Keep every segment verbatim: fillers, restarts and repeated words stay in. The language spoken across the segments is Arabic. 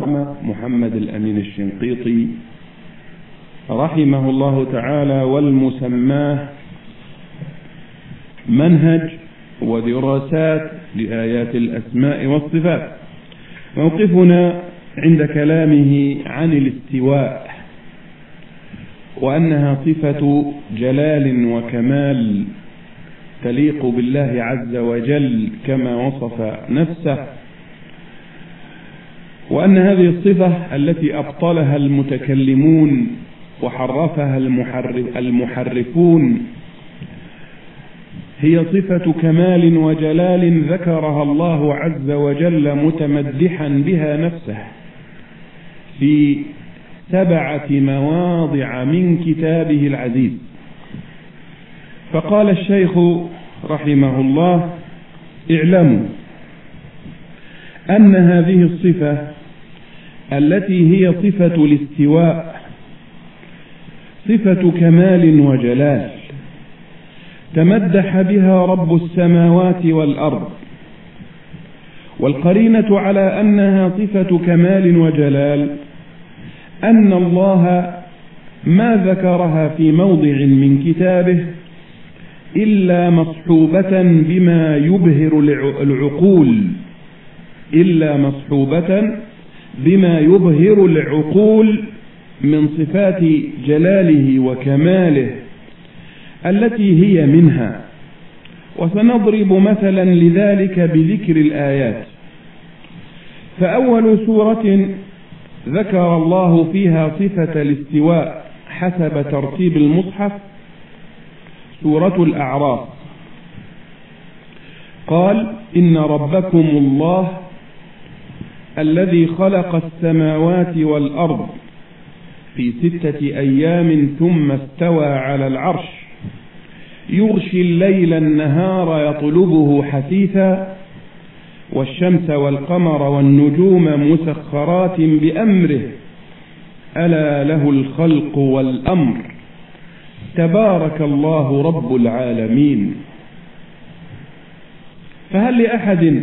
العلامة محمد الأمين الشنقيطي رحمه الله تعالى، والمسماه منهج ودراسات لآيات الأسماء والصفات. موقفنا عند كلامه عن الاستواء، وأنها صفة جلال وكمال تليق بالله عز وجل كما وصف نفسه، وأن هذه الصفة التي أبطلها المتكلمون وحرفها المحرف المحرفون هي صفة كمال وجلال ذكرها الله عز وجل متمدحا بها نفسه في سبعة مواضع من كتابه العزيز. فقال الشيخ رحمه الله: اعلموا أن هذه الصفة التي هي صفة الاستواء صفة كمال وجلال تمدح بها رب السماوات والأرض، والقرينة على أنها صفة كمال وجلال أن الله ما ذكرها في موضع من كتابه إلا مصحوبة بما يبهر العقول إلا مصحوبة بما يبهر العقول من صفات جلاله وكماله التي هي منها. وسنضرب مثلا لذلك بذكر الآيات. فأول سورة ذكر الله فيها صفة الاستواء حسب ترتيب المصحف سورة الأعراف. قال: إن ربكم الله الذي خلق السماوات والأرض في ستة أيام ثم استوى على العرش يغشي الليل النهار يطلبه حثيثا والشمس والقمر والنجوم مسخرات بأمره ألا له الخلق والأمر تبارك الله رب العالمين. فهل لأحد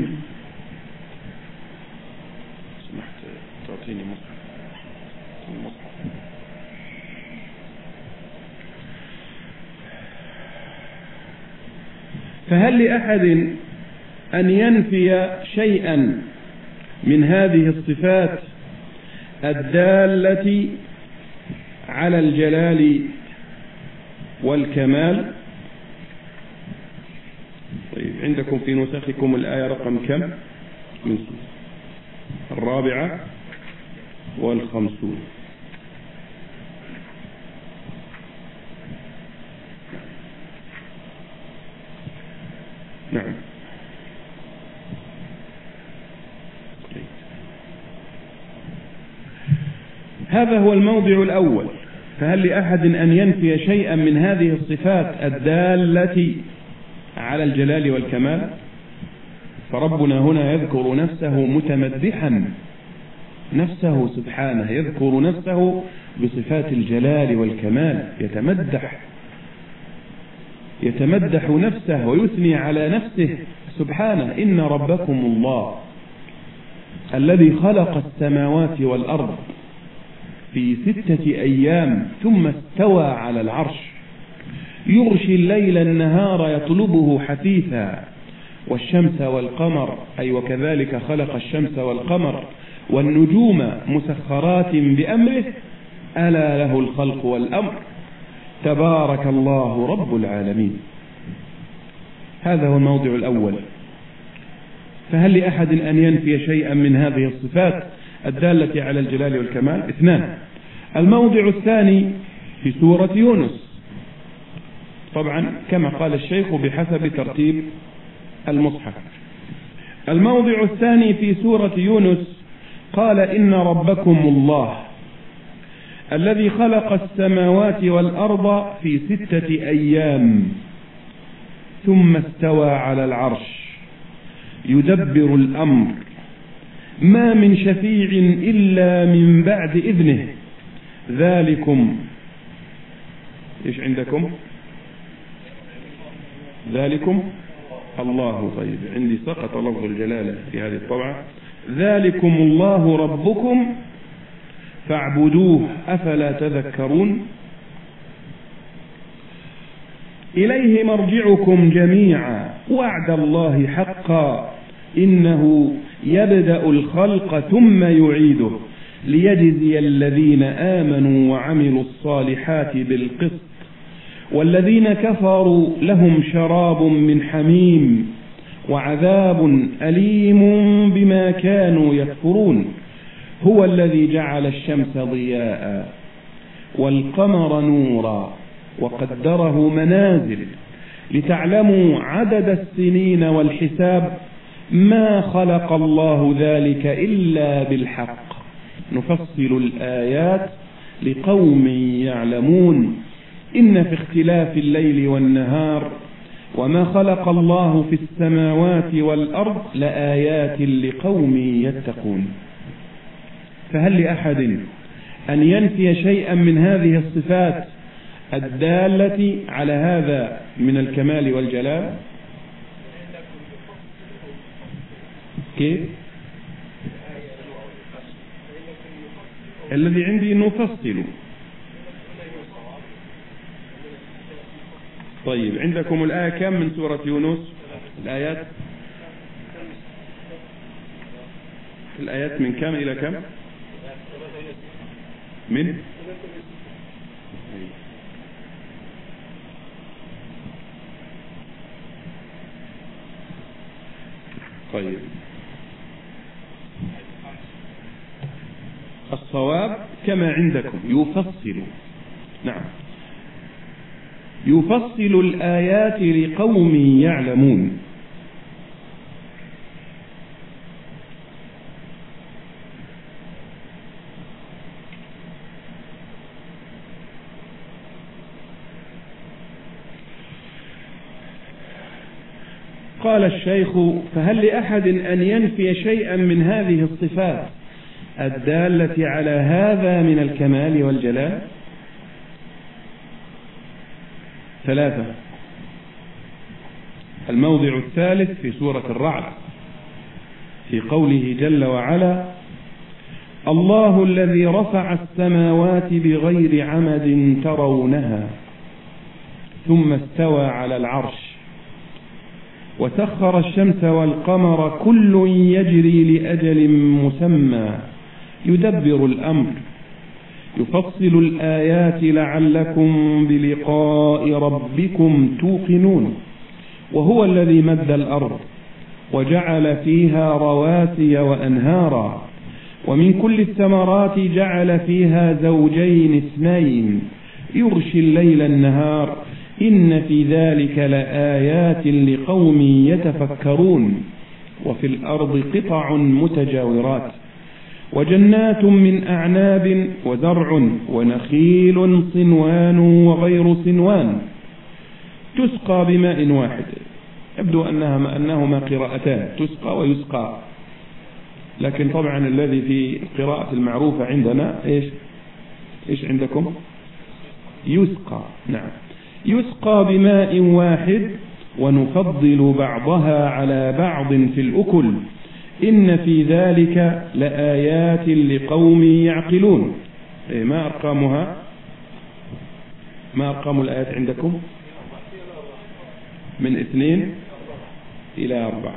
فهل لأحد أن ينفي شيئا من هذه الصفات الدالة على الجلال والكمال؟ طيب، عندكم في نسخكم الآية رقم كم؟ من الرابعة والخمسون. نعم. هذا هو الموضع الأول. فهل لأحد أن ينفي شيئا من هذه الصفات الدالة على الجلال والكمال؟ فربنا هنا يذكر نفسه متمدحا نفسه سبحانه، يذكر نفسه بصفات الجلال والكمال، يتمدح يتمدح نفسه ويثني على نفسه سبحانه. إن ربكم الله الذي خلق السماوات والأرض في ستة أيام ثم استوى على العرش يغشي الليل النهار يطلبه حثيثا والشمس والقمر، أي وكذلك خلق الشمس والقمر والنجوم مسخرات بأمره ألا له الخلق والأمر تبارك الله رب العالمين. هذا هو الموضع الأول. فهل لأحد أن ينفي شيئا من هذه الصفات الدالة على الجلال والكمال؟ اثنان. الموضع الثاني في سورة يونس، طبعا كما قال الشيخ بحسب ترتيب المصحف. الموضع الثاني في سورة يونس قال: إن ربكم الله الذي خلق السماوات والأرض في ستة أيام ثم استوى على العرش يدبر الأمر ما من شفيع إلا من بعد إذنه ذلكم. إيش عندكم؟ ذلكم الله. طيب، عندي سقط لفظ الجلالة في هذه الطبعة، ذلكم الله ربكم فاعبدوه أفلا تذكرون إليه مرجعكم جميعا وعد الله حقا إنه يبدأ الخلق ثم يعيده ليجزي الذين آمنوا وعملوا الصالحات بالقسط والذين كفروا لهم شراب من حميم وعذاب أليم بما كانوا يكفرون هو الذي جعل الشمس ضياء والقمر نورا وقدره منازل لتعلموا عدد السنين والحساب ما خلق الله ذلك إلا بالحق نفصل الآيات لقوم يعلمون إن في اختلاف الليل والنهار وما خلق الله في السماوات والأرض لآيات لقوم يتقون. فهل لأحد أن ينفي شيئا من هذه الصفات الدالة على هذا من الكمال والجلال؟ كيف؟ الذي عندي نفصل. طيب عندكم الآية كم من سورة يونس؟ الآيات الآيات من كم إلى كم؟ من طيب الصواب كما عندكم يفصل. نعم يفصل الآيات لقوم يعلمون. قال الشيخ فهل لأحد أن ينفي شيئا من هذه الصفات الدالة على هذا من الكمال والجلال؟ ثلاثة. الموضع الثالث في سورة الرعد في قوله جل وعلا الله الذي رفع السماوات بغير عمد ترونها ثم استوى على العرش وسخر الشمس والقمر كل يجري لأجل مسمى يدبر الأمر يفصل الآيات لعلكم بلقاء ربكم توقنون وهو الذي مد الأرض وجعل فيها رواسي وأنهارا ومن كل الثمرات جعل فيها زوجين اثنين يغشي الليل النهار إن في ذلك لآيات لقوم يتفكرون وفي الأرض قطع متجاورات وجنات من أعناب وزرع ونخيل صنوان وغير صنوان تسقى بماء واحد. يبدو أنها أنهما قراءتان تسقى ويسقى، لكن طبعا الذي في القراءة المعروفة عندنا إيش إيش عندكم؟ يسقى. نعم يسقى بماء واحد ونفضل بعضها على بعض في الأكل إن في ذلك لآيات لقوم يعقلون. ما أرقامها؟ ما أرقام الآيات عندكم؟ من اثنين إلى أربعة.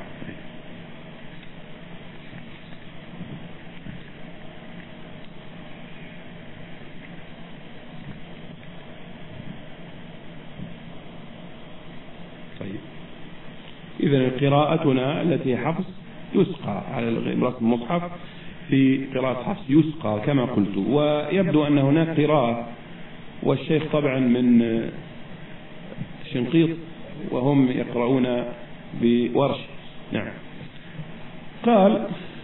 طيب إذن قراءتنا التي حفظ يسقى على رسم المصحف في قراءة حفص يسقى كما قلت. ويبدو أن هناك قراءة والشيخ طبعا من شنقيط وهم يقرؤون بورش. نعم قال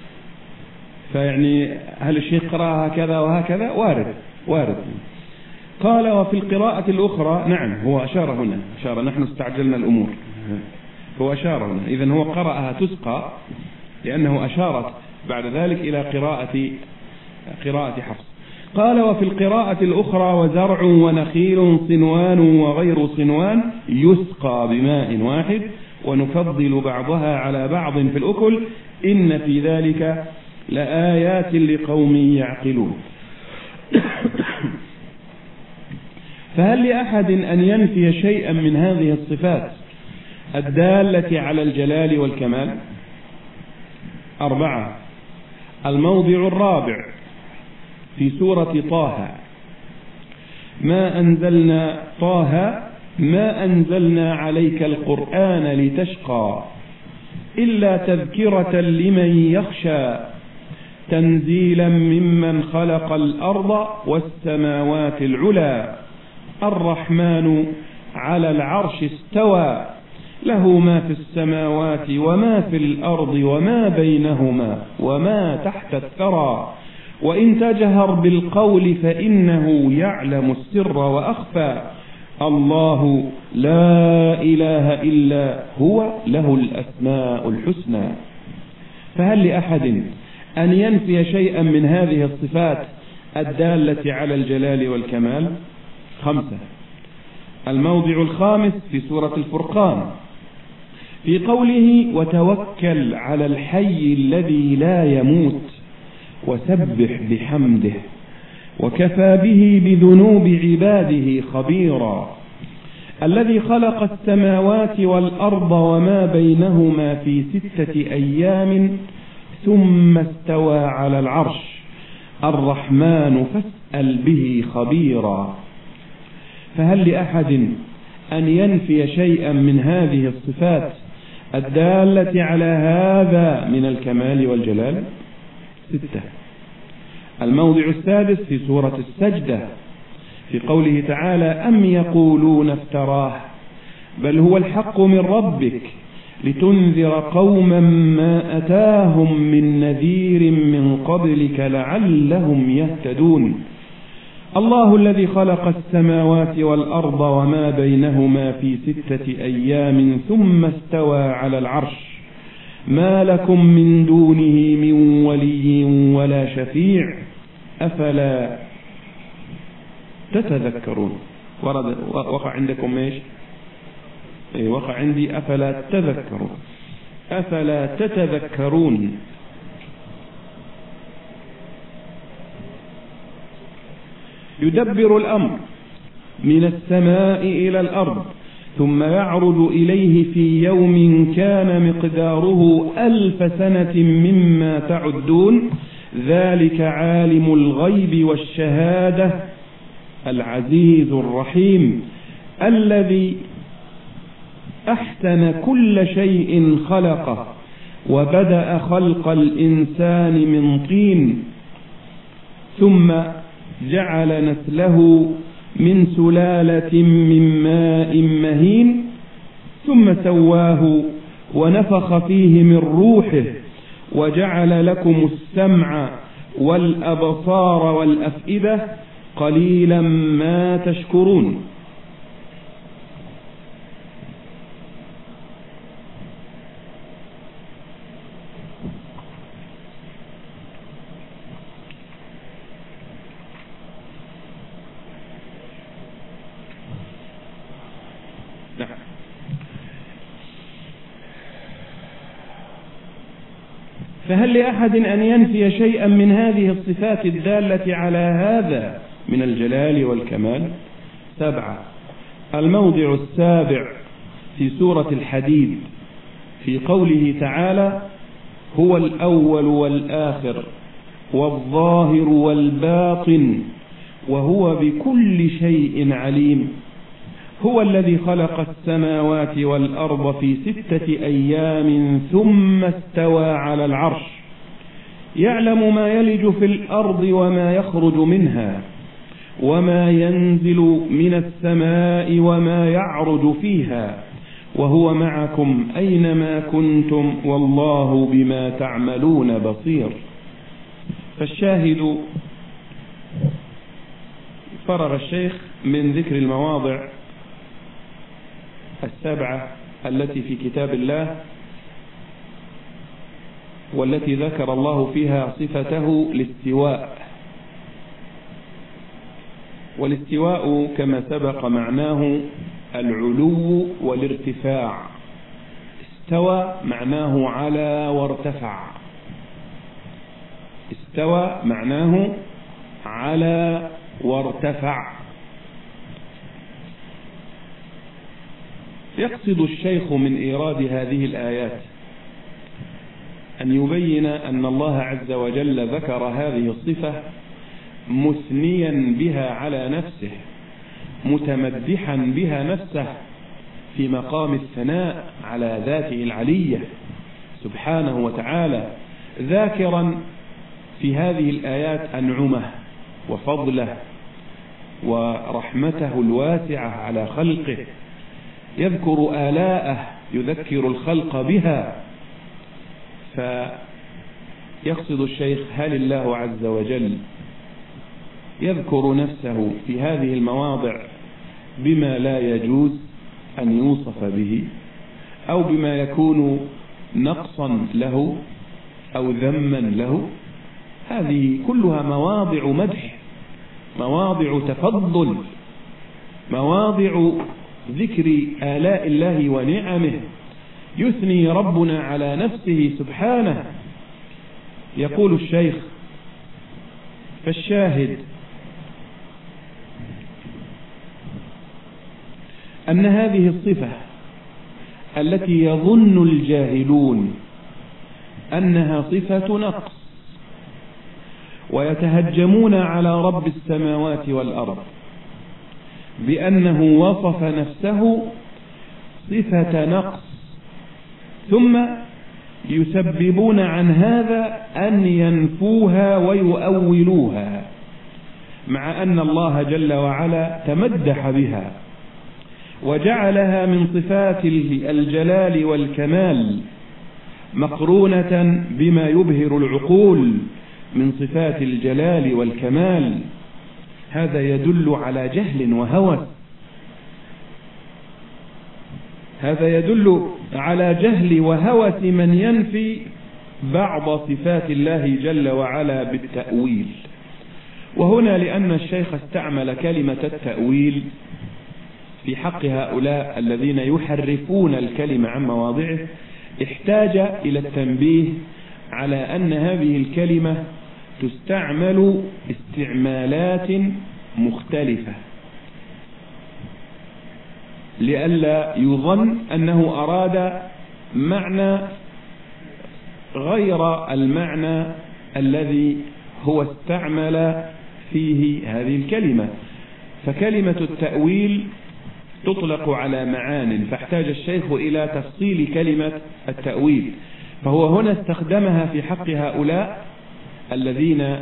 فيعني هل الشيخ قرأ هكذا وهكذا؟ وارد وارد. قال وفي القراءة الأخرى نعم هو أشار هنا أشار نحن استعجلنا الأمور هو أشار هنا إذن هو قرأها تسقى لأنه أشارت بعد ذلك إلى قراءة قراءة حفص. قال وفي القراءة الأخرى وزرع ونخيل صنوان وغير صنوان يسقى بماء واحد ونفضل بعضها على بعض في الأكل إن في ذلك لآيات لقوم يعقلون. فهل لأحد أن ينفي شيئا من هذه الصفات الدالة على الجلال والكمال؟ أربعة. الموضع الرابع في سورة طه: ما أنزلنا طه ما أنزلنا عليك القرآن لتشقى إلا تذكرة لمن يخشى تنزيلا ممن خلق الأرض والسماوات العلى الرحمن على العرش استوى له ما في السماوات وما في الأرض وما بينهما وما تحت الثرى وإن تجهر بالقول فإنه يعلم السر وأخفى الله لا إله إلا هو له الأسماء الحسنى. فهل لأحد أن ينفي شيئا من هذه الصفات الدالة على الجلال والكمال؟ خمسة. الموضع الخامس في سورة الفرقان في قوله: وتوكل على الحي الذي لا يموت وسبح بحمده وكفى به بذنوب عباده خبيرا الذي خلق السماوات والأرض وما بينهما في ستة أيام ثم استوى على العرش الرحمن فاسأل به خبيرا. فهل لأحد أن ينفي شيئا من هذه الصفات الدالة على هذا من الكمال والجلال؟ ستة. الموضع السادس في سورة السجدة في قوله تعالى: أم يقولون افتراه بل هو الحق من ربك لتنذر قوما ما أتاهم من نذير من قبلك لعلهم يهتدون الله الذي خلق السماوات والأرض وما بينهما في ستة أيام ثم استوى على العرش ما لكم من دونه من ولي ولا شفيع أفلا تتذكرون. ورد وقع عندكم ايش؟ اي وقع عندي أفلا تتذكرون أفلا تتذكرون. يدبر الأمر من السماء إلى الأرض ثم يعرض إليه في يوم كان مقداره ألف سنة مما تعدون ذلك عالم الغيب والشهادة العزيز الرحيم الذي أحسن كل شيء خلقه وبدأ خلق الإنسان من طين ثم جعل نسله من سلالة من ماء مهين ثم سواه ونفخ فيه من روحه وجعل لكم السمع والأبصار والأفئدة قليلا ما تشكرون. فهل لأحد أن ينفي شيئا من هذه الصفات الدالة على هذا من الجلال والكمال؟ سبعة. الموضع السابع في سورة الحديد في قوله تعالى: هو الأول والآخر والظاهر والباطن وهو بكل شيء عليم هو الذي خلق السماوات والأرض في ستة أيام ثم استوى على العرش يعلم ما يلج في الأرض وما يخرج منها وما ينزل من السماء وما يعرج فيها وهو معكم أينما كنتم والله بما تعملون بصير. فالشاهد فرغ الشيخ من ذكر المواضع السبعة التي في كتاب الله والتي ذكر الله فيها صفته الاستواء. والاستواء كما سبق معناه العلو والارتفاع استوى معناه على وارتفع، استوى معناه على وارتفع. يقصد الشيخ من إيراد هذه الآيات أن يبين أن الله عز وجل ذكر هذه الصفة مثنيا بها على نفسه، متمدحا بها نفسه في مقام الثناء على ذاته العلية سبحانه وتعالى، ذاكرا في هذه الآيات أنعمه وفضله ورحمته الواسعة على خلقه، يذكر آلاءه يذكر الخلق بها. فيقصد الشيخ هل الله عز وجل يذكر نفسه في هذه المواضع بما لا يجوز أن يوصف به، أو بما يكون نقصا له أو ذما له؟ هذه كلها مواضع مدح، مواضع تفضل، مواضع ذكر آلاء الله ونعمه، يثني ربنا على نفسه سبحانه. يقول الشيخ: فالشاهد أن هذه الصفة التي يظن الجاهلون أنها صفة نقص ويتهجمون على رب السماوات والأرض بأنه وصف نفسه صفة نقص، ثم يسببون عن هذا أن ينفوها ويؤولوها، مع أن الله جل وعلا تمدح بها وجعلها من صفات الجلال والكمال مقرونة بما يبهر العقول من صفات الجلال والكمال. هذا يدل على جهل وهوس، هذا يدل على جهل وهوس من ينفي بعض صفات الله جل وعلا بالتأويل. وهنا لأن الشيخ استعمل كلمة التأويل في حق هؤلاء الذين يحرفون الكلمة عن مواضعه، احتاج إلى التنبيه على أن هذه الكلمة تستعمل استعمالات مختلفة، لئلا يظن أنه أراد معنى غير المعنى الذي هو استعمل فيه هذه الكلمة. فكلمة التأويل تطلق على معان، فاحتاج الشيخ إلى تفصيل كلمة التأويل، فهو هنا استخدمها في حق هؤلاء الذين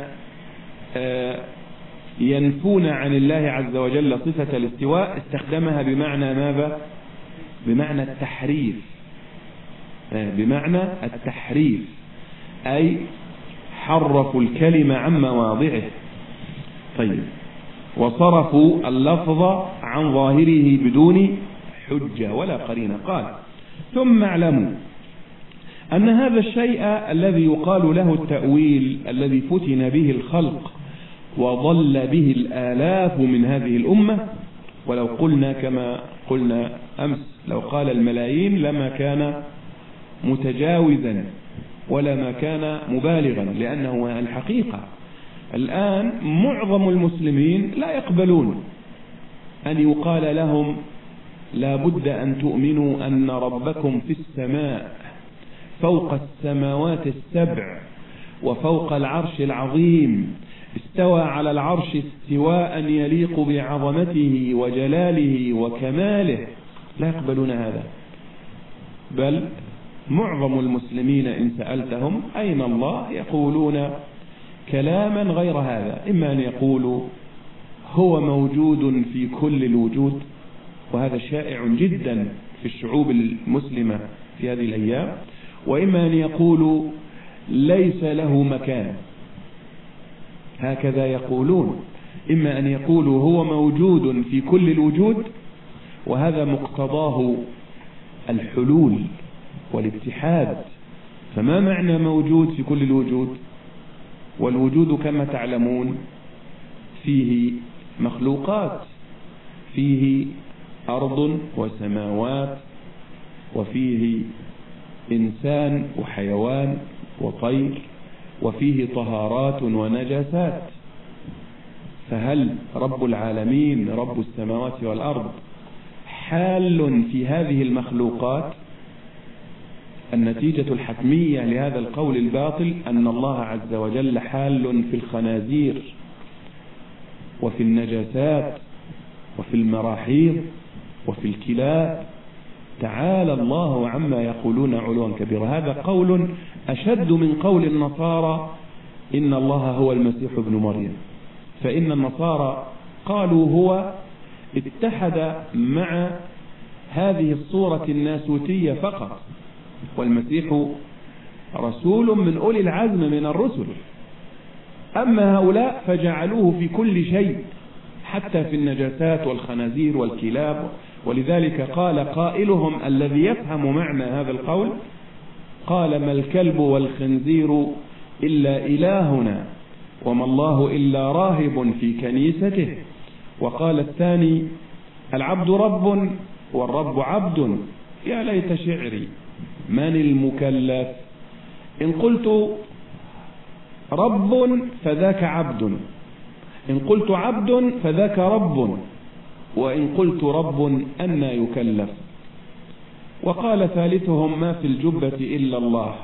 ينفون عن الله عز وجل صفة الاستواء، استخدمها بمعنى ماذا؟ بمعنى التحريف، بمعنى التحريف، أي حرفوا الكلمة عن مواضعه. طيب، وصرفوا اللفظ عن ظاهره بدون حجة ولا قرينة. قال: ثم اعلموا أن هذا الشيء الذي يقال له التأويل، الذي فتن به الخلق وضل به الآلاف من هذه الأمة، ولو قلنا كما قلنا أمس، لو قال الملايين لما كان متجاوزا ولا ما كان مبالغا، لأنه الحقيقة الآن معظم المسلمين لا يقبلون أن يقال لهم لا بد أن تؤمنوا أن ربكم في السماء فوق السماوات السبع وفوق العرش العظيم، استوى على العرش استواء يليق بعظمته وجلاله وكماله. لا يقبلون هذا، بل معظم المسلمين إن سألتهم أين الله يقولون كلاما غير هذا، إما أن يقولوا هو موجود في كل الوجود، وهذا شائع جدا في الشعوب المسلمة في هذه الأيام، وإما أن يقولوا ليس له مكان، هكذا يقولون. إما أن يقولوا هو موجود في كل الوجود، وهذا مقتضاه الحلول والاتحاد. فما معنى موجود في كل الوجود؟ والوجود كما تعلمون فيه مخلوقات، فيه أرض وسماوات، وفيه إنسان وحيوان وطير وفيه طهارات ونجاسات، فهل رب العالمين رب السماوات والأرض حال في هذه المخلوقات؟ النتيجة الحتمية لهذا القول الباطل أن الله عز وجل حال في الخنازير وفي النجاسات وفي المراحيض وفي الكلاب. تعالى الله عما يقولون علوا كبيرا. هذا قول أشد من قول النصارى إن الله هو المسيح ابن مريم، فإن النصارى قالوا هو اتحد مع هذه الصورة الناسوتية فقط، والمسيح رسول من أولي العزم من الرسل. أما هؤلاء فجعلوه في كل شيء، حتى في النجاسات والخنازير والكلاب. ولذلك قال قائلهم الذي يفهم معنى هذا القول قال: ما الكلب والخنزير إلا إلهنا، وما الله إلا راهب في كنيسته. وقال الثاني: العبد رب والرب عبد، يا ليت شعري من المكلف. إن قلت رب فذاك عبد، إن قلت عبد فذاك رب، وإن قلت رب أنى يكلف. وقال ثالثهم: ما في الجبة إلا الله،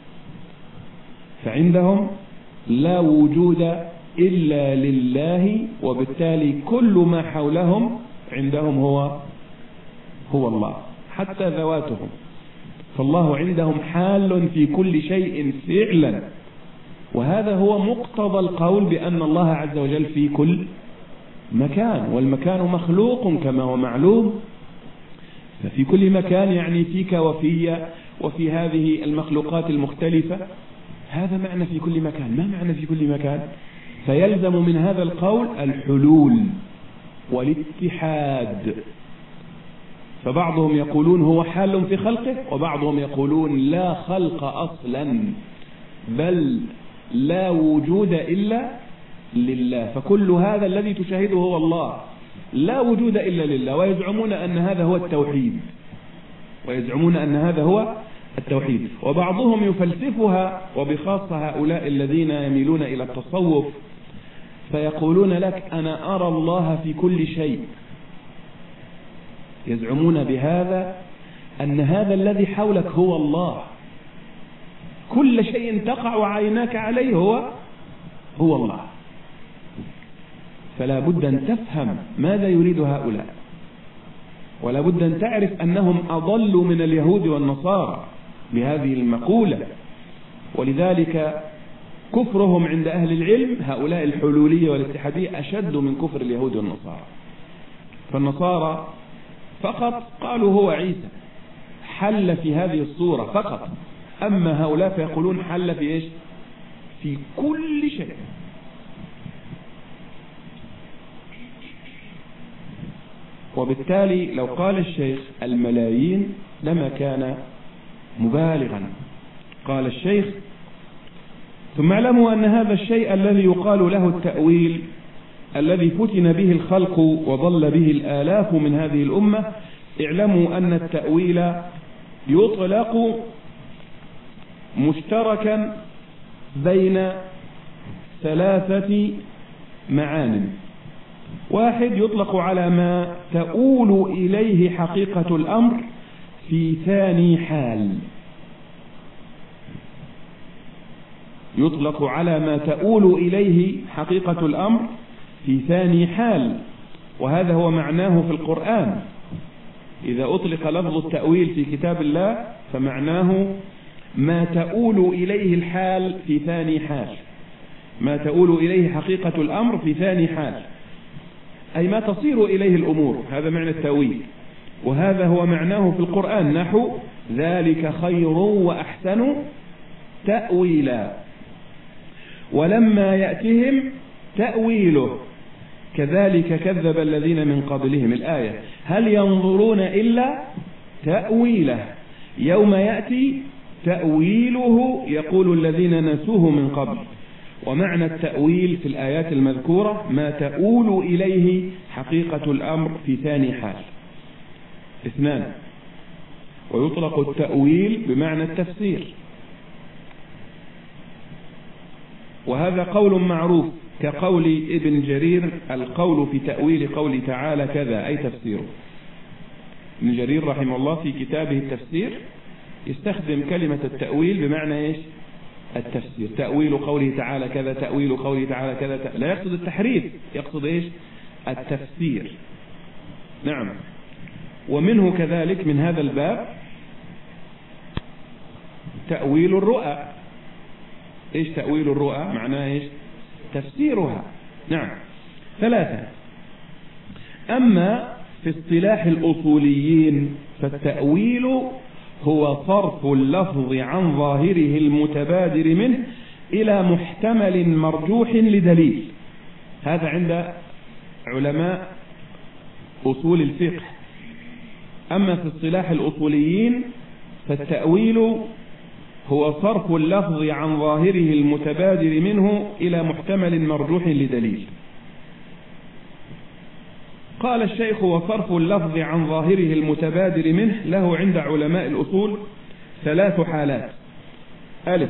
فعندهم لا وجود إلا لله، وبالتالي كل ما حولهم عندهم هو هو الله، حتى ذواتهم. فالله عندهم حال في كل شيء فعلا، وهذا هو مقتضى القول بأن الله عز وجل في كل مكان، والمكان مخلوق كما هو معلوم. ففي كل مكان يعني فيك وفي وفي هذه المخلوقات المختلفة. هذا معنى في كل مكان. ما معنى في كل مكان؟ فيلزم من هذا القول الحلول والاتحاد. فبعضهم يقولون هو حال في خلقه، وبعضهم يقولون لا خلق أصلا، بل لا وجود إلا لله. فكل هذا الذي تشاهده هو الله، لا وجود إلا لله. ويزعمون أن هذا هو التوحيد، ويزعمون أن هذا هو التوحيد. وبعضهم يفلسفها، وبخاصة هؤلاء الذين يميلون إلى التصوف، فيقولون لك أنا أرى الله في كل شيء. يزعمون بهذا أن هذا الذي حولك هو الله، كل شيء تقع عيناك عليه هو هو الله. فلا بد أن تفهم ماذا يريد هؤلاء، ولا بد أن تعرف أنهم أضلوا من اليهود والنصارى بهذه المقولة. ولذلك كفرهم عند أهل العلم هؤلاء الحلولية والاتحادية أشد من كفر اليهود والنصارى. فالنصارى فقط قالوا هو عيسى، حل في هذه الصورة فقط. أما هؤلاء فيقولون حل في إيش؟ في كل شيء. وبالتالي لو قال الشيخ الملايين لما كان مبالغا. قال الشيخ: ثم اعلموا أن هذا الشيء الذي يقال له التأويل الذي فتن به الخلق وضل به الآلاف من هذه الأمة، اعلموا أن التأويل يطلق مشتركا بين ثلاثة معان. واحد يطلق على ما تؤول إليه حقيقة الأمر في ثاني حال، يطلق على ما تؤول إليه حقيقة الأمر في ثاني حال، وهذا هو معناه في القرآن. إذا أطلق لفظ التأويل في كتاب الله فمعناه ما تؤول إليه الحال في ثاني حال، ما تؤول إليه حقيقة الأمر في ثاني حال، أي ما تصير إليه الأمور. هذا معنى التأويل، وهذا هو معناه في القرآن، نحو ذلك خير وأحسن تأويلا، ولما يأتهم تأويله كذلك كذب الذين من قبلهم. الآية: هل ينظرون إلا تأويله يوم يأتي تأويله يقول الذين نسوه من قبل. ومعنى التأويل في الآيات المذكورة ما تؤول إليه حقيقة الأمر في ثاني حال. اثنان: ويطلق التأويل بمعنى التفسير، وهذا قول معروف كقول ابن جرير: القول في تأويل قول تعالى كذا، أي تفسيره. ابن جرير رحمه الله في كتابه التفسير يستخدم كلمة التأويل بمعنى إيش؟ التفسير. تأويل قوله تعالى كذا، تأويل قوله تعالى كذا، لا يقصد التحريف، يقصد إيش؟ التفسير. نعم. ومنه كذلك من هذا الباب تأويل الرؤى. إيش تأويل الرؤى؟ معناه إيش؟ تفسيرها. نعم. ثلاثة. أما في اصطلاح الأصوليين فالتأويل هو صرف اللفظ عن ظاهره المتبادر منه إلى محتمل مرجوح لدليل. هذا عند علماء أصول الفقه. أما في اصطلاح الأصوليين فالتأويل هو صرف اللفظ عن ظاهره المتبادر منه إلى محتمل مرجوح لدليل. قال الشيخ: وصرف اللفظ عن ظاهره المتبادر منه له عند علماء الأصول ثلاث حالات. ألف،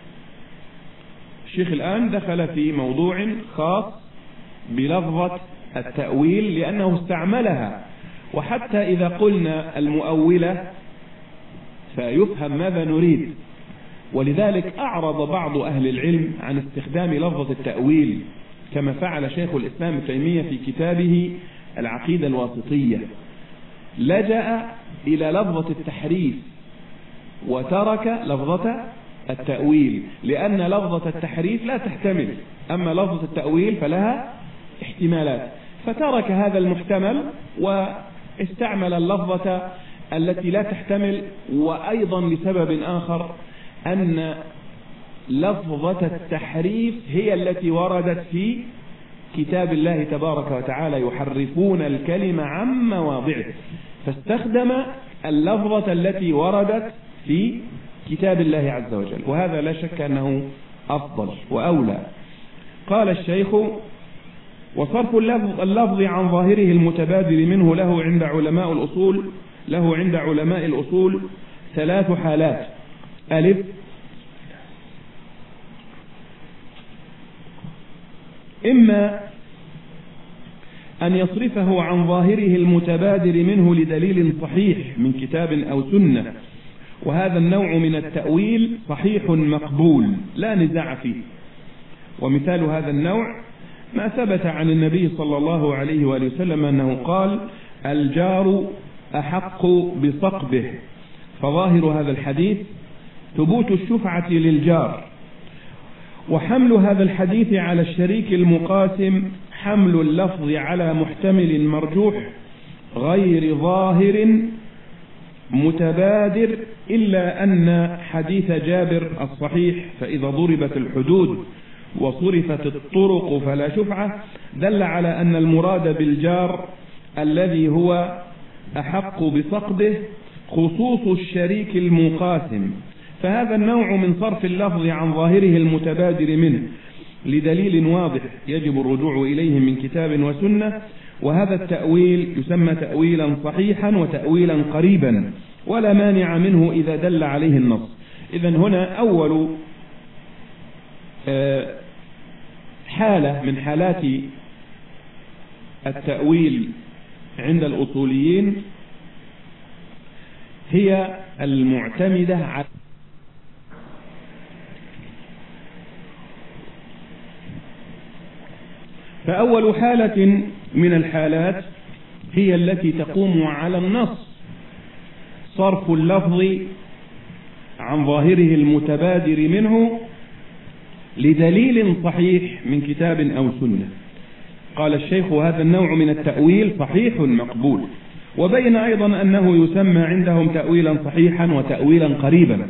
الشيخ الآن دخل في موضوع خاص بلفظة التأويل لأنه استعملها، وحتى إذا قلنا المؤولة فيفهم ماذا نريد، ولذلك أعرض بعض أهل العلم عن استخدام لفظة التأويل كما فعل شيخ الإسلام ابن تيمية في كتابه العقيدة الواسطية. لجأ إلى لفظة التحريف وترك لفظة التأويل، لأن لفظة التحريف لا تحتمل، أما لفظة التأويل فلها احتمالات، فترك هذا المحتمل واستعمل اللفظة التي لا تحتمل. وأيضا لسبب آخر، أن لفظة التحريف هي التي وردت في كتاب الله تبارك وتعالى: يحرفون الكلمة عن مواضعه، فاستخدم اللفظة التي وردت في كتاب الله عز وجل، وهذا لا شك أنه أفضل وأولى. قال الشيخ: وصرف اللفظ عن ظاهره المتبادر منه له عند علماء الأصول له عند علماء الأصول ثلاث حالات. ألف، إما أن يصرفه عن ظاهره المتبادر منه لدليل صحيح من كتاب أو سنة، وهذا النوع من التأويل صحيح مقبول لا نزاع فيه. ومثال هذا النوع ما ثبت عن النبي صلى الله عليه وآله وسلم أنه قال: الجار أحق بصقبه، فظاهر هذا الحديث ثبوت الشفعة للجار. وحمل هذا الحديث على الشريك المقاسم حمل اللفظ على محتمل مرجوح غير ظاهر متبادر، إلا أن حديث جابر الصحيح: فإذا ضربت الحدود وصرفت الطرق فلا شفعة، دل على أن المراد بالجار الذي هو أحق بصقبه خصوص الشريك المقاسم. فهذا النوع من صرف اللفظ عن ظاهره المتبادر منه لدليل واضح يجب الرجوع إليه من كتاب وسنة، وهذا التأويل يسمى تأويلا صحيحا وتأويلا قريبا، ولا مانع منه إذا دل عليه النص. إذن هنا أول حالة من حالات التأويل عند الأصوليين هي المعتمدة على فأول حالة من الحالات هي التي تقوم على النص، صرف اللفظ عن ظاهره المتبادر منه لدليل صحيح من كتاب أو سنة. قال الشيخ: هذا النوع من التأويل صحيح مقبول. وبين أيضا أنه يسمى عندهم تأويلا صحيحا وتأويلا قريبا.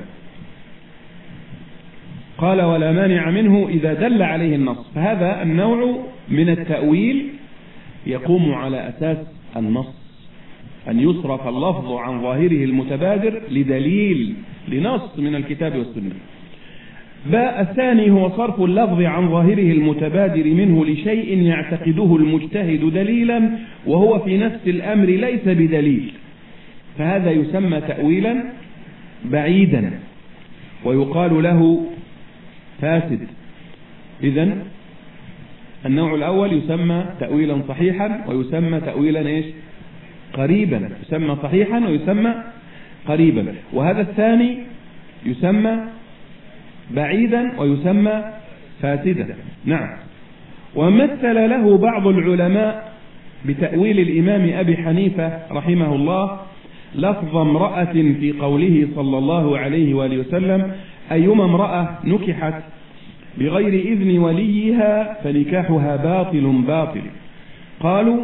قال: ولا مانع منه إذا دل عليه النص. فهذا النوع من التأويل يقوم على أساس النص، أن يصرف اللفظ عن ظاهره المتبادر لدليل لنص من الكتاب والسنة. باء الثاني هو صرف اللفظ عن ظاهره المتبادر منه لشيء يعتقده المجتهد دليلا وهو في نفس الأمر ليس بدليل. فهذا يسمى تأويلا بعيدا ويقال له فاسد. إذن النوع الأول يسمى تأويلا صحيحا ويسمى تأويلا إيش؟ قريبا، يسمى صحيحا ويسمى قريبا. وهذا الثاني يسمى بعيدا ويسمى فاسدا. نعم. ومثل له بعض العلماء بتأويل الإمام أبي حنيفة رحمه الله لفظ امرأة في قوله صلى الله عليه وآله وسلم: أيما امرأة نكحت بغير إذن وليها فنكاحها باطل باطل. قالوا: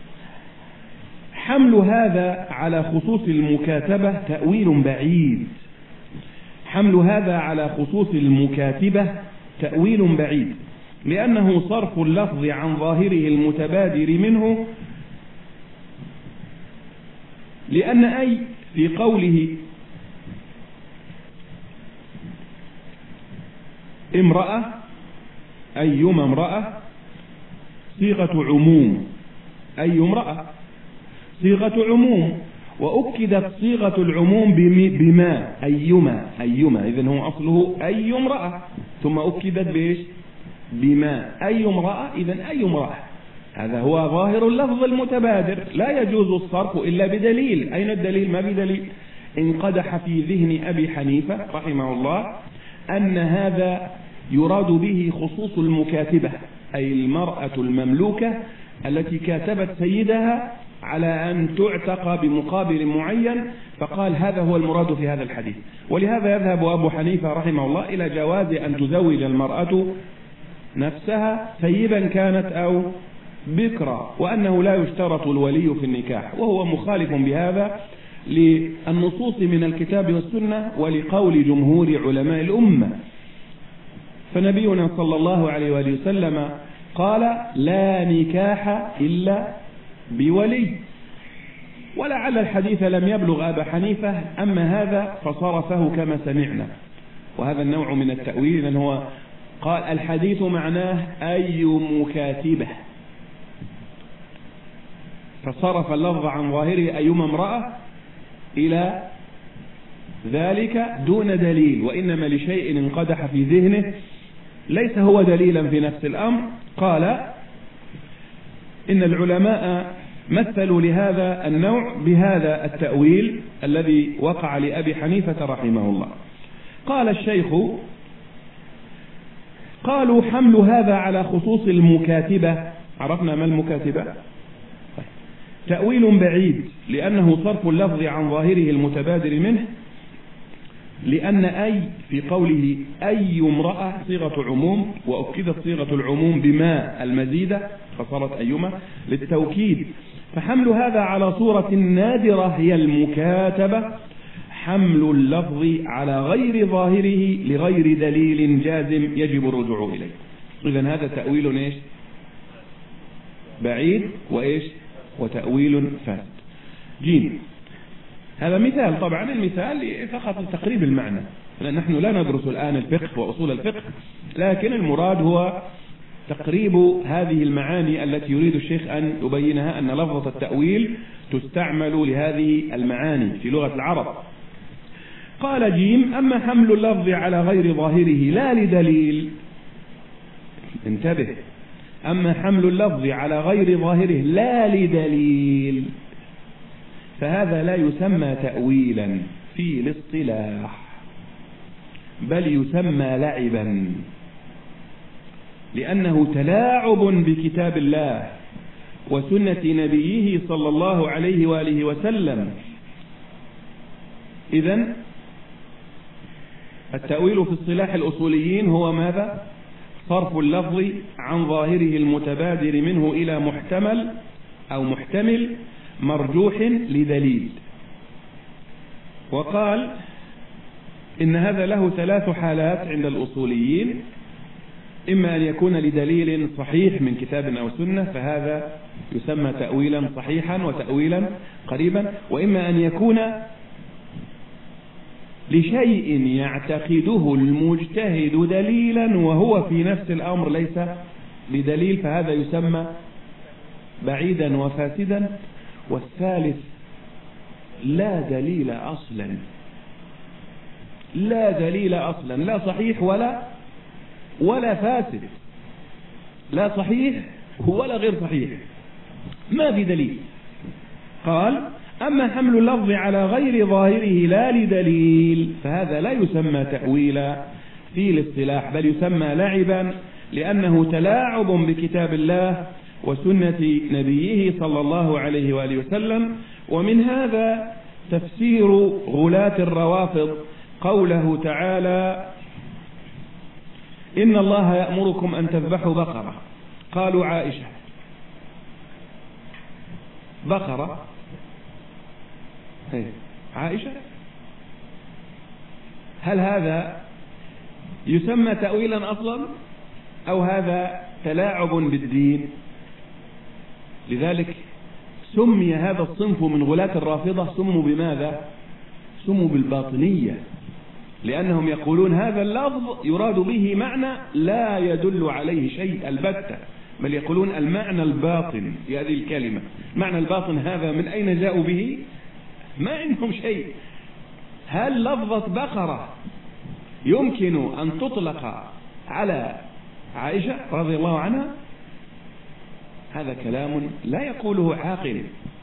حمل هذا على خصوص المكاتبة تأويل بعيد. حمل هذا على خصوص المكاتبة تأويل بعيد، لأنه صرف اللفظ عن ظاهره المتبادر منه، لأن أي في قوله امرأة أيما امرأة صيغة عموم، أي امرأة صيغة عموم، وأكدت صيغة العموم بما أيما أيما إذن هو أصله أي امرأة ثم أكدت بإيش؟ بما أي امرأة. إذن أي امرأة هذا هو ظاهر اللفظ المتبادر، لا يجوز الصرف إلا بدليل. أين الدليل؟ ما بدليل. انقدح في ذهن أبي حنيفة رحمه الله أن هذا يراد به خصوص المكاتبة، أي المرأة المملوكة التي كاتبت سيدها على أن تعتق بمقابل معين، فقال هذا هو المراد في هذا الحديث. ولهذا يذهب أبو حنيفة رحمه الله إلى جواز أن تزوج المرأة نفسها ثيبا كانت أو بكرا، وأنه لا يشترط الولي في النكاح، وهو مخالف بهذا للنصوص من الكتاب والسنة ولقول جمهور علماء الأمة. فنبينا صلى الله عليه وآله وسلم قال: لا نكاح إلا بولي. ولعل الحديث لم يبلغ أبا حنيفة، أما هذا فصرفه كما سمعنا. وهذا النوع من التأويل، لأن هو قال الحديث معناه أي مكاتبة، فصرف اللفظ عن ظاهره أيما امرأة إلى ذلك دون دليل، وإنما لشيء انقدح في ذهنه ليس هو دليلا في نفس الأمر. قال: إن العلماء مثلوا لهذا النوع بهذا التأويل الذي وقع لأبي حنيفة رحمه الله. قال الشيخ: قالوا حمل هذا على خصوص المكاتبة. عرفنا ما المكاتبة؟ تأويل بعيد، لأنه صرف اللفظ عن ظاهره المتبادر منه، لأن أي في قوله أي امرأة صيغة عموم، وأكدت صيغة العموم بما المزيدة فصارت أيما للتوكيد. فحمل هذا على صورة نادرة هي المكاتبة حمل اللفظ على غير ظاهره لغير دليل جازم يجب الرجوع إليه. إذن هذا تأويل إيش؟ بعيد وإيش؟ وتأويل فاسد. جيم. هذا مثال، طبعا المثال فقط لتقريب المعنى، لأن نحن لا ندرس الآن الفقه وأصول الفقه، لكن المراد هو تقريب هذه المعاني التي يريد الشيخ أن يبينها، أن لفظة التأويل تستعمل لهذه المعاني في لغة العرب. قال جيم: أما حمل اللفظ على غير ظاهره لا لدليل، انتبه، أما حمل اللفظ على غير ظاهره لا لدليل فهذا لا يسمى تأويلا في الاصطلاح، بل يسمى لعبا، لأنه تلاعب بكتاب الله وسنة نبيه صلى الله عليه وآله وسلم. إذن التأويل في اصطلاح الأصوليين هو ماذا؟ صرف اللفظ عن ظاهره المتبادر منه إلى محتمل أو محتمل مرجوح لدليل. وقال إن هذا له ثلاث حالات عند الأصوليين: إما أن يكون لدليل صحيح من كتاب أو سنة فهذا يسمى تأويلا صحيحا وتأويلا قريبا، وإما أن يكون لشيء يعتقده المجتهد دليلا وهو في نفس الأمر ليس بدليل فهذا يسمى بعيدا وفاسدا. والثالث لا دليل أصلا، لا دليل أصلا، لا صحيح ولا ولا فاسد، لا صحيح ولا غير صحيح، ما في دليل. قال: أما حمل اللفظ على غير ظاهره لا لدليل فهذا لا يسمى تأويلا في الاصطلاح، بل يسمى لعبا، لأنه تلاعب بكتاب الله وسنة نبيه صلى الله عليه وآله وسلم. ومن هذا تفسير غلاة الروافض قوله تعالى: إن الله يأمركم أن تذبحوا بقرة. قالوا عائشة بقرة، عائشة، هل هذا يسمى تأويلا أصلا أو هذا تلاعب بالدين؟ لذلك سمي هذا الصنف من غلاة الرافضة، سموا بماذا؟ سموا بالباطنية، لأنهم يقولون هذا اللفظ يراد به معنى لا يدل عليه شيء البتة، بل يقولون المعنى الباطن هذه الكلمة، معنى الباطن هذا من أين جاءوا به؟ ما عندهم شيء. هل لفظة بقرة يمكن أن تطلق على عائشة رضي الله عنها؟ هذا كلام لا يقوله عاقل،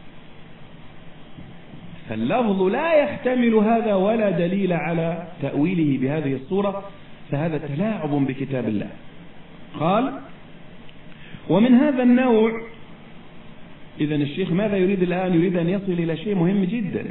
فاللفظ لا يحتمل هذا ولا دليل على تأويله بهذه الصورة، فهذا تلاعب بكتاب الله. قال: ومن هذا النوع. إذن الشيخ ماذا يريد الآن؟ يريد أن يصل إلى شيء مهم جدا،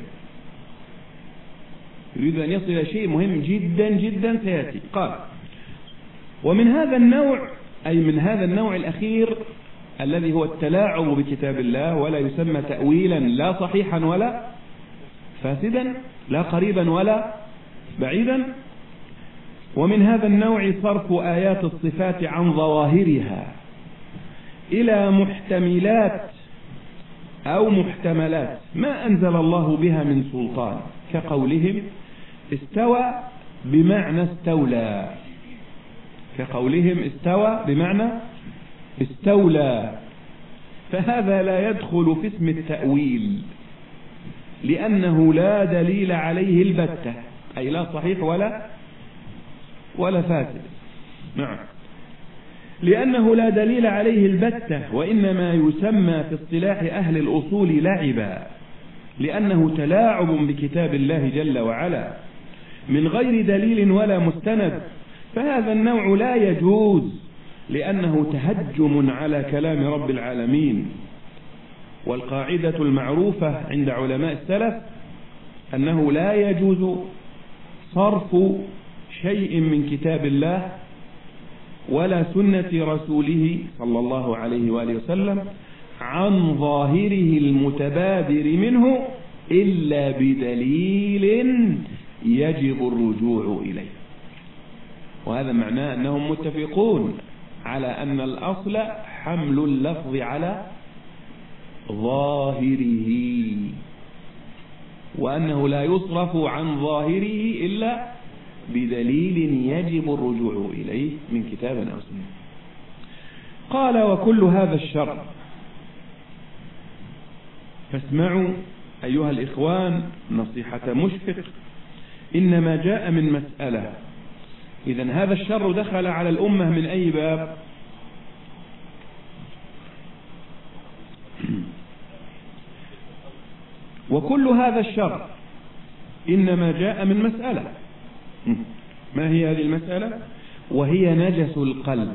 يريد أن يصل إلى شيء مهم جدا جدا سيأتي. قال: ومن هذا النوع، أي من هذا النوع الأخير الذي هو التلاعب بكتاب الله، ولا يسمى تأويلا لا صحيحا ولا فاسدا، لا قريبا ولا بعيدا. ومن هذا النوع صرف آيات الصفات عن ظواهرها إلى محتملات أو محتملات ما أنزل الله بها من سلطان، كقولهم استوى بمعنى استولى، كقولهم استوى بمعنى استولى، فهذا لا يدخل في اسم التأويل، لأنه لا دليل عليه البتة، أي لا صحيح ولا ولا فاسد. نعم، لأنه لا دليل عليه البتة، وإنما يسمى في اصطلاح أهل الأصول لعبا، لأنه تلاعب بكتاب الله جل وعلا من غير دليل ولا مستند، فهذا النوع لا يجوز، لأنه تهجم على كلام رب العالمين. والقاعدة المعروفة عند علماء السلف أنه لا يجوز صرف شيء من كتاب الله ولا سنة رسوله صلى الله عليه وآله وسلم عن ظاهره المتبادر منه إلا بدليل يجب الرجوع إليه. وهذا معناه أنهم متفقون على أن الأصل حمل اللفظ على ظاهره، وأنه لا يصرف عن ظاهره إلا بدليل يجب الرجوع إليه من كتاب أو سنة. قال: وكل هذا الشر، فاسمعوا أيها الإخوان نصيحة مشفق، إنما جاء من مسألة. إذن هذا الشر دخل على الأمة من أي باب؟ وكل هذا الشر إنما جاء من مسألة. ما هي هذه المسألة؟ وهي نجس القلب.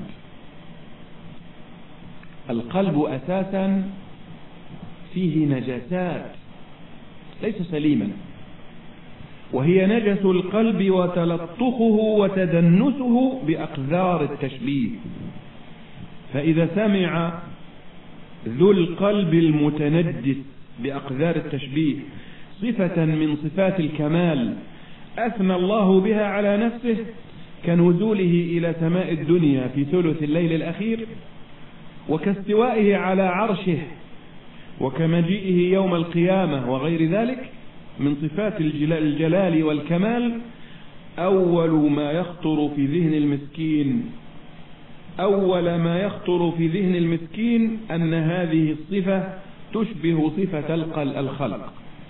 القلب أساسا فيه نجاسات، ليس سليما، وهي نجس القلب وتلطخه وتدنسه بأقذار التشبيه. فإذا سمع ذو القلب المتنجس بأقذار التشبيه صفة من صفات الكمال أثنى الله بها على نفسه، كنزوله إلى سماء الدنيا في ثلث الليل الأخير، وكاستوائه على عرشه، وكمجيئه يوم القيامة، وغير ذلك من صفات الجلال والكمال، أول ما يخطر في ذهن المسكين أول ما يخطر في ذهن المسكين أن هذه الصفة تشبه صفة الخلق،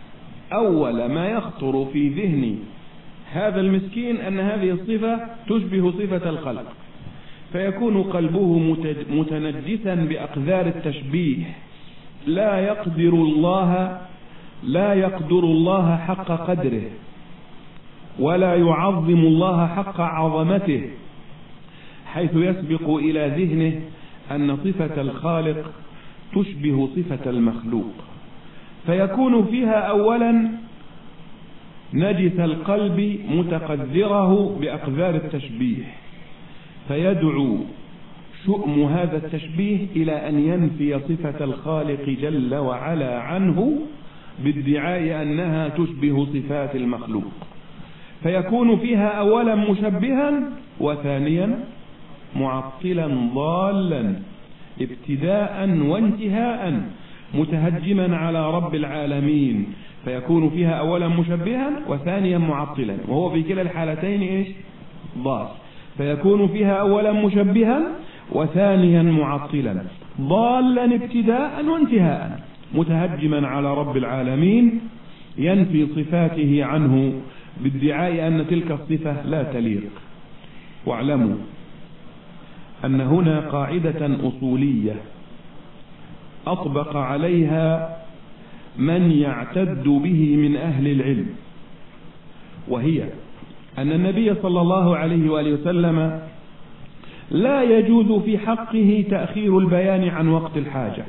أول ما يخطر في ذهن هذا المسكين أن هذه الصفة تشبه صفة الخلق، فيكون قلبه متنجسا بأقذار التشبيه، لا يقدر الله لا يقدر الله حق قدره، ولا يعظم الله حق عظمته، حيث يسبق إلى ذهنه أن صفة الخالق تشبه صفة المخلوق، فيكون فيها أولا نجس القلب متقذره بأقذار التشبيه، فيدعو شؤم هذا التشبيه إلى أن ينفي صفة الخالق جل وعلا عنه بادعاء أنها تشبه صفات المخلوق، فيكون فيها أولا مشبها، وثانيا معطلا ضالا ابتداء وانتهاء متهجما على رب العالمين، فيكون فيها أولا مشبها وثانيا معطلا، وهو في كلا الحالتين إيش؟ ضال. فيكون فيها أولا مشبها وثانيا معطلا ضالا ابتداء وانتهاء متهجما على رب العالمين، ينفي صفاته عنه بادعاء أن تلك الصفة لا تليق. واعلموا أن هنا قاعدة أصولية أطبق عليها من يعتد به من أهل العلم، وهي أن النبي صلى الله عليه وآله وسلم لا يجوز في حقه تأخير البيان عن وقت الحاجة.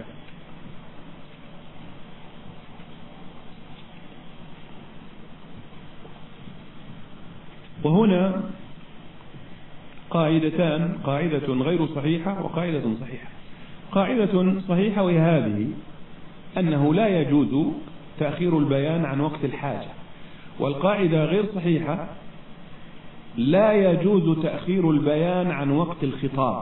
وهنا قاعدتان، قاعدة غير صحيحة وقاعدة صحيحة. قاعدة صحيحة وهي هذه: أنه لا يجوز تأخير البيان عن وقت الحاجة. والقاعدة غير صحيحة: لا يجوز تأخير البيان عن وقت الخطاب.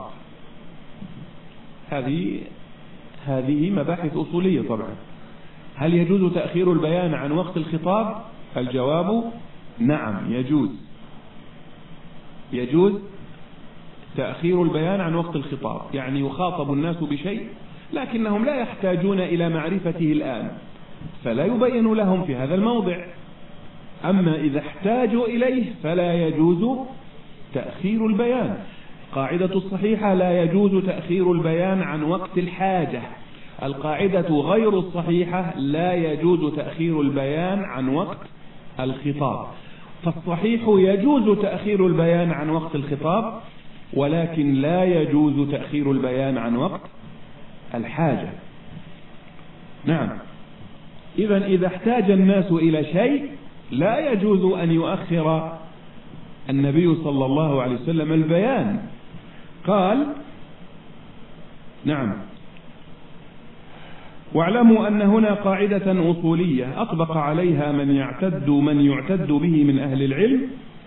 هذه هذه مباحث أصولية طبعا. هل يجوز تأخير البيان عن وقت الخطاب؟ الجواب نعم، يجوز يجوز تأخير البيان عن وقت الخطاب، يعني يخاطب الناس بشيء لكنهم لا يحتاجون إلى معرفته الآن، فلا يبين لهم في هذا الموضع. أما إذا احتاجوا إليه فلا يجوز تأخير البيان. قاعدة الصحيحة: لا يجوز تأخير البيان عن وقت الحاجة. القاعدة غير الصحيحة: لا يجوز تأخير البيان عن وقت الخطاب. فالصحيح: يجوز تأخير البيان عن وقت الخطاب، ولكن لا يجوز تأخير البيان عن وقت الحاجة. نعم، إذن إذا احتاج الناس إلى شيء لا يجوز أن يؤخر النبي صلى الله عليه وسلم البيان. قال: نعم، واعلموا أن هنا قاعدة أصولية أطبق عليها من يعتد من يعتد به من أهل العلم،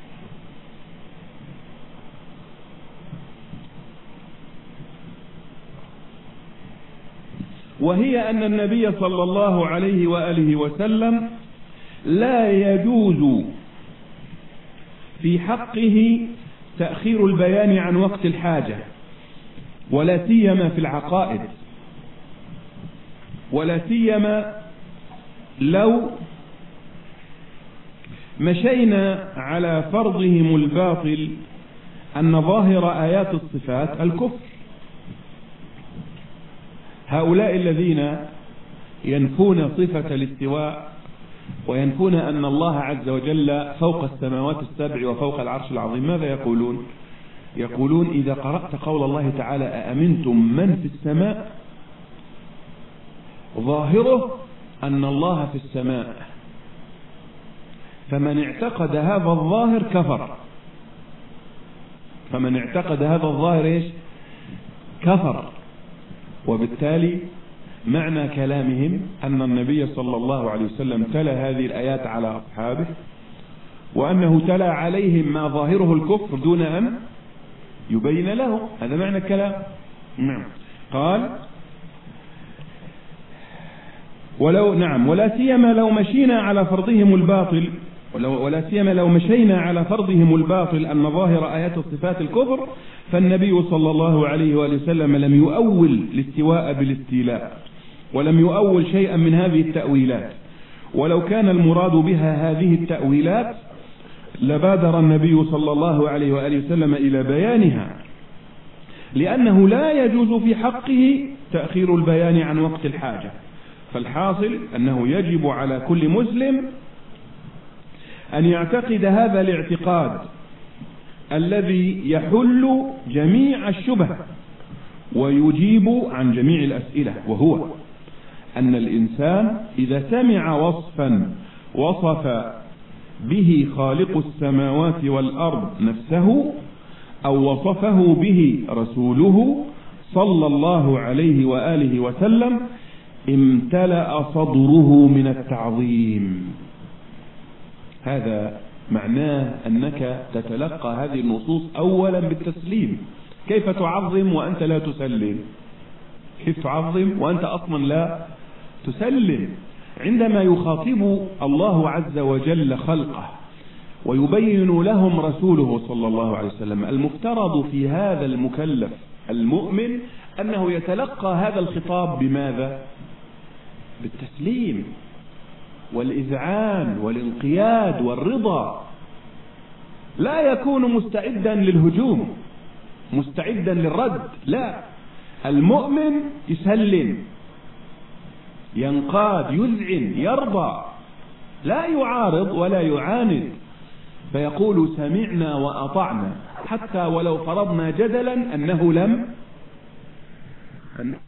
وهي أن النبي صلى الله عليه وآله وسلم لا يجوز في حقه تأخير البيان عن وقت الحاجة، ولا سيما في العقائد، ولا سيما لو مشينا على فرضهم الباطل أن ظاهر آيات الصفات الكفر. هؤلاء الذين ينفون صفة الاستواء وينفون أن الله عز وجل فوق السماوات السبع وفوق العرش العظيم، ماذا يقولون؟ يقولون: إذا قرأت قول الله تعالى أأمنتم من في السماء، ظاهره أن الله في السماء، فمن اعتقد هذا الظاهر كفر. فمن اعتقد هذا الظاهر إيش؟ كفر. وبالتالي معنى كلامهم أن النبي صلى الله عليه وسلم تلا هذه الآيات على أصحابه، وأنه تلا عليهم ما ظاهره الكفر دون أن يبين له. هذا معنى الكلام. نعم. قال: ولو نعم ولا سيما لو مشينا على فرضهم الباطل ولا سيما لو مشينا على فرضهم الباطل أن ظاهر آيات الصفات الكفر، فالنبي صلى الله عليه وآله وسلم لم يؤول الاستواء بالاستيلاء، ولم يؤول شيئا من هذه التأويلات، ولو كان المراد بها هذه التأويلات لبادر النبي صلى الله عليه وآله وسلم إلى بيانها، لأنه لا يجوز في حقه تأخير البيان عن وقت الحاجة. فالحاصل أنه يجب على كل مسلم أن يعتقد هذا الاعتقاد الذي يحل جميع الشبه ويجيب عن جميع الأسئلة، وهو أن الإنسان إذا سمع وصفا وصف به خالق السماوات والأرض نفسه أو وصفه به رسوله صلى الله عليه وآله وسلم امتلأ صدره من التعظيم. هذا معناه أنك تتلقى هذه النصوص أولا بالتسليم. كيف تعظم وأنت لا تسلم؟ كيف تعظم وأنت أصلا لا تسلم؟ عندما يخاطب الله عز وجل خلقه ويبين لهم رسوله صلى الله عليه وسلم، المفترض في هذا المكلف المؤمن أنه يتلقى هذا الخطاب بماذا؟ بالتسليم والإذعان والانقياد والرضا. لا يكون مستعدا للهجوم مستعدا للرد، لا، المؤمن يسلم، ينقاد، يذعن، يرضى، لا يعارض ولا يعاند، فيقول سمعنا وأطعنا، حتى ولو فرضنا جدلا أنه لم